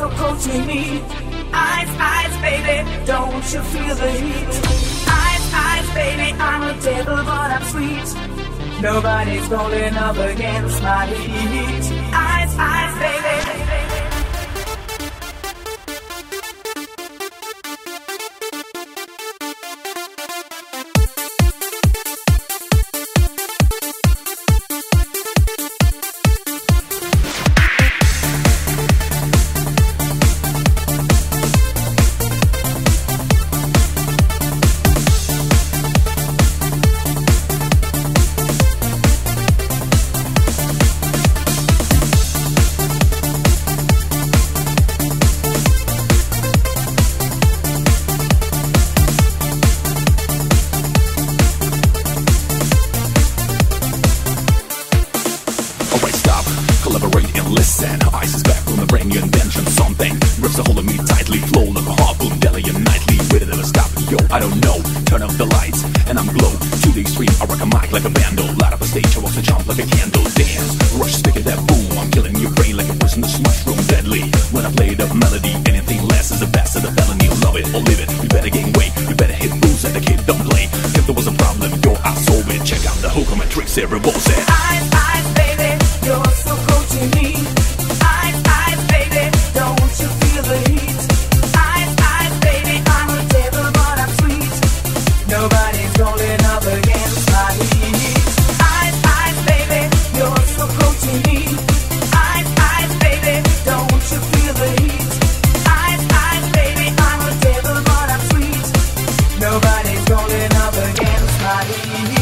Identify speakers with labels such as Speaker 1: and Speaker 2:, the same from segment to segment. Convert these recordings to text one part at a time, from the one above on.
Speaker 1: so cold to me. Ice, ice, baby, don't you feel the heat? Ice, ice, baby, I'm a devil but I'm sweet. Nobody's holding up against my heat. Ice, ice, baby.
Speaker 2: Listen, ice is back from the brand new invention. Something grips a hold of me tightly, flow like a harpoon, daily and nightly. Will it ever stop? Yo, I don't know. Turn up the lights and I'm glow to the extreme. I rock a mic like a vandal, light up a stage, I walk to jump like a candle. Dance, rush, stick at that boom. I'm killing your brain like a poisonous mushroom, deadly. When I play the melody, anything less is the best of the felony. Love it or leave it. You better gain weight. You better hit booze and the kid don't play. If there was a problem, yo, I'll solve it. Check out the hook on my tricks, every boss said.
Speaker 1: Ice, ice, baby, you're so cold to me. Ice, ice, baby, don't you feel the heat? Ice, ice, baby, I'm a devil but I'm sweet. Nobody's holding up against my heat. Ice, ice, baby, you're so cold to me. Ice, ice, baby, don't you feel the heat? Ice, ice, baby, I'm a devil but I'm sweet. Nobody's holding up against my heat.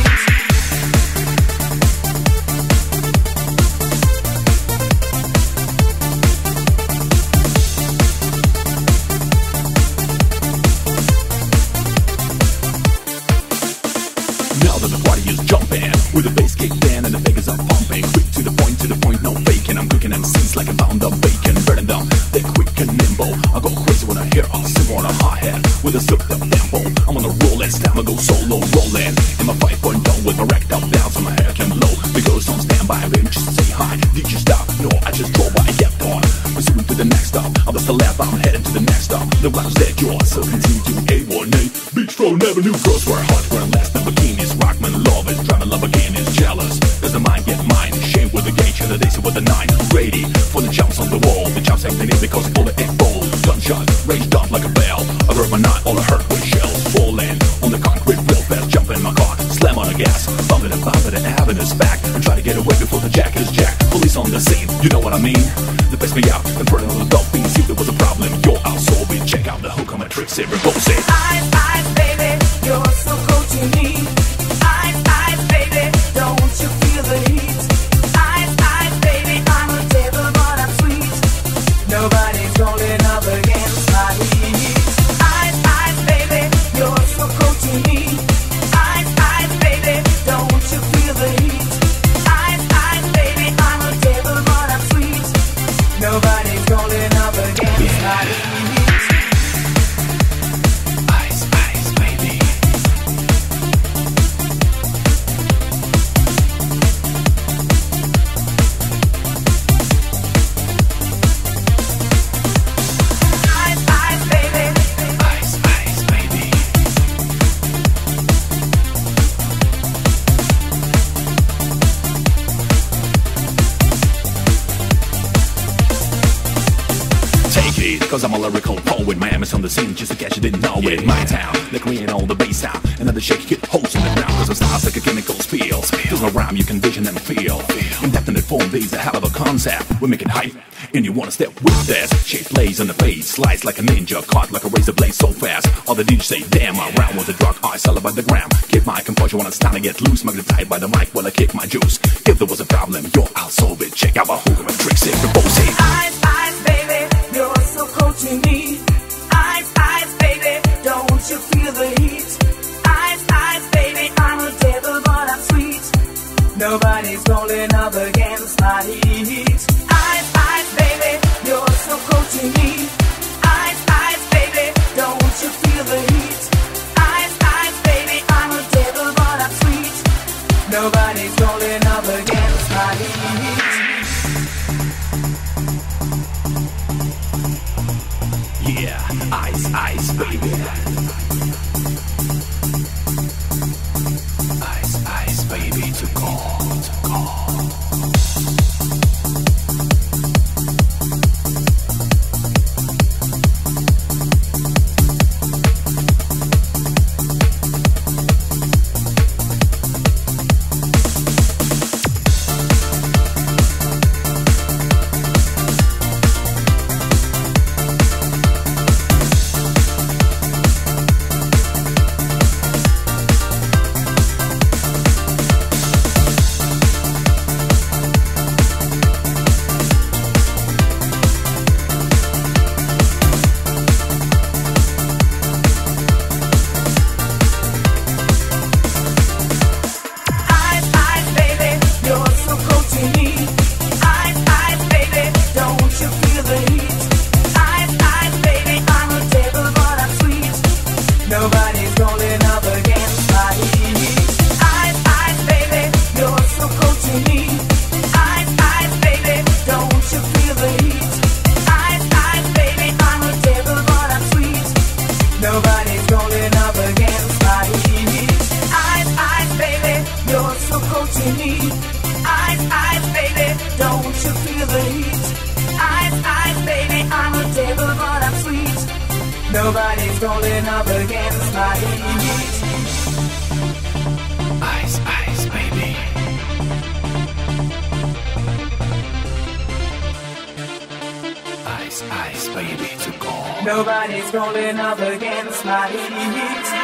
Speaker 2: Now that the party is jumping, with the bass kick in and the figures are pumping. Quick to the point, no faking. I'm cooking MCs like a pound of bacon. Burning them, they're quick and nimble. I go crazy when I hear a cymbal on a hi-hat with a souped up tempo. I'm on a roll, it's time to go solo, rolling. In my 5.0 with my racked up down, so my hair can blow. Because on standby, baby, just say hi. Did you stop? No, I just drove by, kept on. Pursuing to the next stop. I'm just a lap, I'm heading to the next stop. The rounds that you are, so continue to A18. Beachfront Avenue, girls were hot, wearing last time bikinis. Rockman love is driving Lamborghinis, jealous. Does the mind get mine? Shame with the gauge and the daisy with the 9. Ready for the jumps on the wall. The jumps ain't need because all the egg bowl. Gunshot, raged up like a bell. I grab my 9, all I heard was shells falling on the concrete real fast. Jump in my car, slam on the gas, bump it and having his back. And try to get away before the jack is jacked. Police on the scene, you know what I mean? They piss me out and put it on the dog bean. See if there was a problem, yo, I'll solve it. Check out the hook on my tricks, every boss it.
Speaker 1: Ice, ice, baby, you're so cold to me. Ice, ice, baby, don't you feel the heat? Ice, ice, baby, I'm a devil but I'm sweet. Nobody's holding up against my heat. Ice, ice, baby, you're so cold to me. Ice, ice, baby, don't you feel the heat? Ice, ice, baby, I'm a devil but I'm sweet. Nobody's holding up against my heat.
Speaker 2: Ice, ice, baby.
Speaker 1: Ice, ice, baby.
Speaker 2: Ice, ice, baby. Take it, cause I'm a lyrical poet. Miami's on the scene, just in case you didn't know it. My town, they're creating all the bass sound. Another shake, hit holes in the ground. Cause the style's like a chemical spill. There's no rhyme you can vision and feel. Indefinite form, these a hell of a concept. We make it hype, and you wanna step with this. Shape plays on the face, slice like a ninja. Caught like a razor blade so fast. All the DJs say, damn, my round was a drug. I sell it by the gram. Keep my composure when it's time to get loose. Magnetized by the mic while I kick my juice. If there was a problem, yo, I'll solve it. Check out my hook and my tricks, every boss it.
Speaker 1: Ice, ice, baby, you're so cold to me. Ice, ice, baby, don't you feel the heat? Ice, ice, baby, I'm a devil but I'm sweet. Nobody's holding up against my heat. Ice, ice, baby, you're so cold to me. Ice, ice, baby, don't you feel the heat? Ice, ice, baby, I'm a devil but I'm sweet. Nobody's holding up against my heat.
Speaker 2: Ice, ice, baby. Ice, ice, baby, to go, to go.
Speaker 1: Nobody's rolling up against my heat. Ice, ice, baby, you're so cold to me. Ice, ice, baby, don't you feel the heat? Ice, ice, baby, I'm a devil but I'm sweet. Nobody's rolling up against my heat. Ice, ice, baby, you're so cold to me. Ice, ice, baby, don't you feel the heat? Ice, ice, baby, I'm a devil but I'm sweet. Nobody's rolling up against my heat.
Speaker 2: Ice, ice, baby.
Speaker 1: Ice, ice, baby, to go. Nobody's rolling up against my heat.